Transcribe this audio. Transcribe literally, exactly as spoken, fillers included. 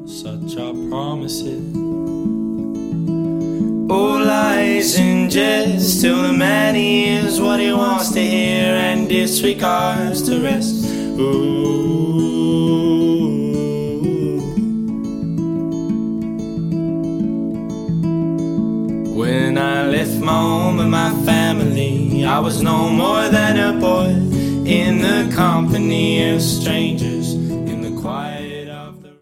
such are promises. All lies and jest till the man hears what he wants to hear and disregards the rest. Ooh. When I left my home and my family, I was no more than a boy in the company of strangers.